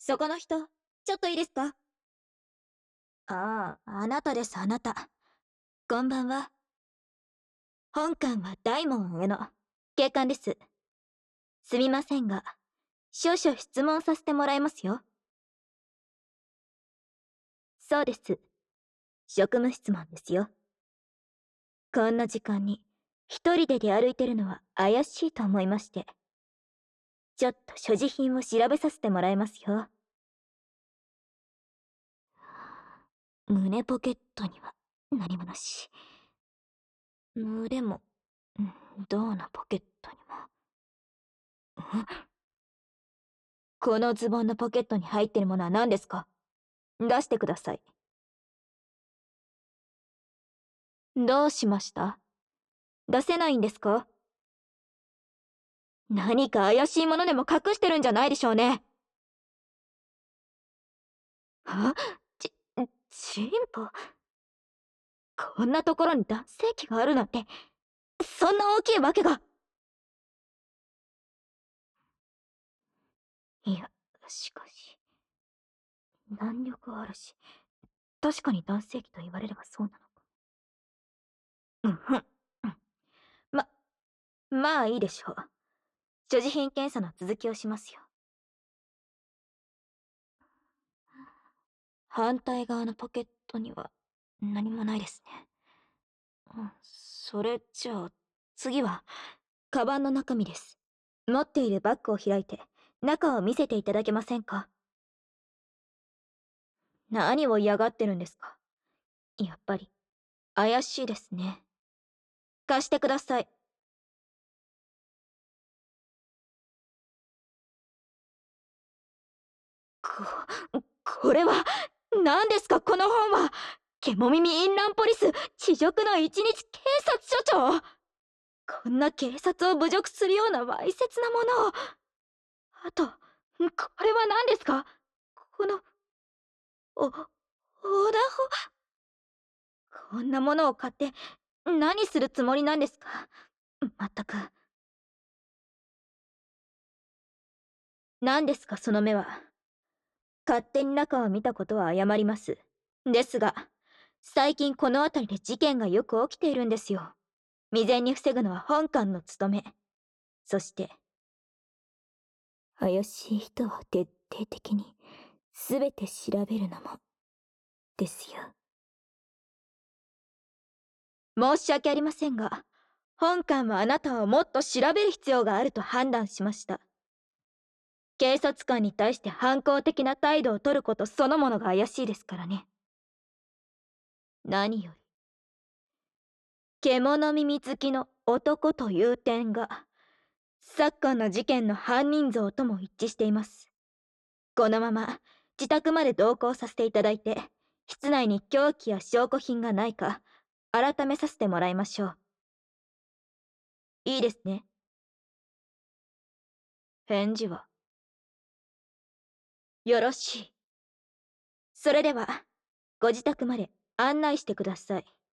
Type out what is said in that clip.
そこの人、ちょっといいですか？ああ、あなたです、あなた。こんばんは。本館は大門への警官です。すみませんが、少々質問させてもらいますよ。そうです。職務質問ですよ。こんな時間に一人で出歩いてるのは怪しいと思いまして。ちょっと所持品を調べさせてもらいますよ。胸ポケットには何もなし。腕も、胴のポケットにも。このズボンのポケットに入ってるものは何ですか？出してください。どうしました？出せないんですか？何か怪しいものでも隠してるんじゃないでしょうね。は？ち、チンポ？こんなところに男性器があるなんて、そんな大きいわけが。いや、しかし、弾力あるし、確かに男性器と言われればそうなのか。うんふん。ま、まあいいでしょう。所持品検査の続きをしますよ。反対側のポケットには何もないですね。それじゃあ、次は、カバンの中身です。持っているバッグを開いて、中を見せていただけませんか？何を嫌がってるんですか？やっぱり、怪しいですね。貸してください。これは、何ですかこの本は。ケモ耳インランポリス、地獄の一日警察署長。こんな警察を侮辱するようなわいせつなものを。あと、これは何ですか？この、横断歩。こんなものを買って何するつもりなんですか？まったく。何ですかその目は。勝手に中を見たことは謝ります。ですが、最近この辺りで事件がよく起きているんですよ。未然に防ぐのは本館の務め。そして、怪しい人を徹底的に全て調べるのも、ですよ。申し訳ありませんが、本館はあなたをもっと調べる必要があると判断しました。警察官に対して反抗的な態度を取ることそのものが怪しいですからね。何より、獣耳好きの男という点が、昨今の事件の犯人像とも一致しています。このまま、自宅まで同行させていただいて、室内に凶器や証拠品がないか、改めさせてもらいましょう。いいですね。返事は、よろしい。それでは、ご自宅まで案内してください。